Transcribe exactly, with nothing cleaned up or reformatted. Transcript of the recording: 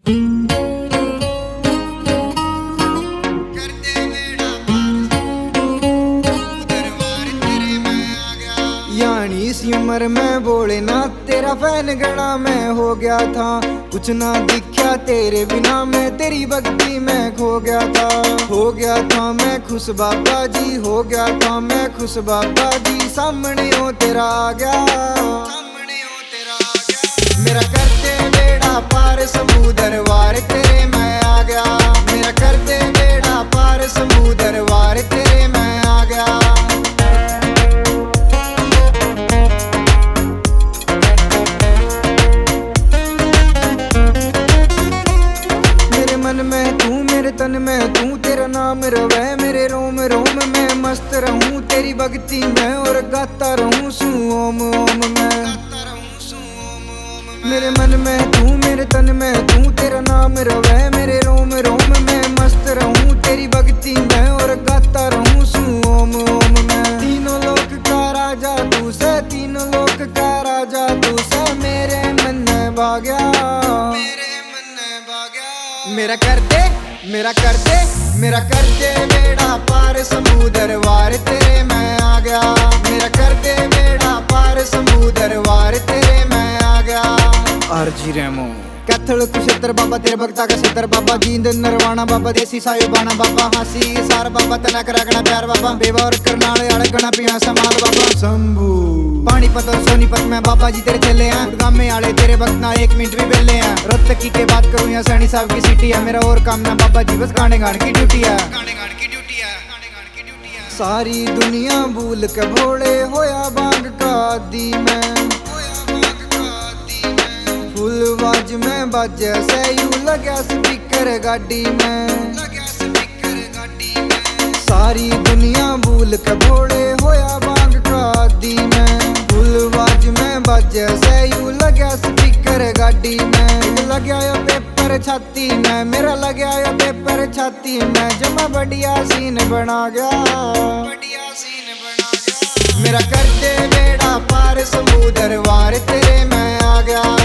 यानी इस उम्र में बोले ना तेरा फैन गड़ा मैं हो गया था। कुछ ना दिखा तेरे बिना मैं तेरी भक्ति में खो गया था। हो गया था मैं खुश बाबा जी, हो गया था मैं खुश बाबा जी। सामने हो तेरा आ गया, सामने हो तेरा आ गया। मेरा करते बेड़ा पार समुद्र वार तेरे मैं आ गया। मेरा करते बेड़ा पार समुद्र वार तेरे मैं आ गया। मन में तू मेरे तन में तू, तेरा नाम रवे मेरे रोम रोम में। मस्त रहूं तेरी भक्ति में और गाता रहूं सू ओम ओम में। मेरे मन में तू मेरे तन में तू, तेरा नाम रवे मेरे रोम रोम में। मस्त रहूं तेरी भक्ति में और गाता रहूं सू ओम ओम में। तीनों लोक का राजा तू से, तीनों लोक का राजा तू से। मेरे मन में भाग्या, मेरा कर दे मेरा कर दे मेरा कर दे बेड़ा पार समुद्र वार तेरे मैं आ गया। मेरा कर दे बेड़ा पार समुद्र वार तेरे मैं आ गया। आरजी रेमो कैथल कुशेत्र बाबा तेरे भक्ता का सितर बाबा। जींद नरवाना बाबा देसी सायो बाना बाबा। हासी सार बाबा तना करगना प्यार बाबा। बेवा और करनाल आड़े गणा पिया समाल बाबा। शंभू पानीपत और सोनीपत में बाबा जी तेरे चले हैं। गाँव में आड़े तेरे भक्त ना एक मिनट भी बेले हैं। रोहतकी के बात करूं या सैनी साहब की सिटी है। मेरा और काम ना बाबा जी बस गाने गाने की ड्यूटी है, गाने गाने की ड्यूटी है, गाने गाने की ड्यूटी है। सारी दुनिया भूल के भोले होया बांग का दी मैं। फुलवाज में बाजे से यू लगा स्पीकर गाड़ी में। सारी दुनिया भूल के भोले होया बांग का दी में। फुलवाज में बाजे से यू लगा स्पीकर गाड़ी में। लगा यो पेपर छाती में, मेरा लगा यो पेपर छाती में। जमा बढ़िया सीन बना गया, बढ़िया सीन बना गया। मेरा कर दे बेड़ा पार समुद्र वार तेरे मैं आ गया।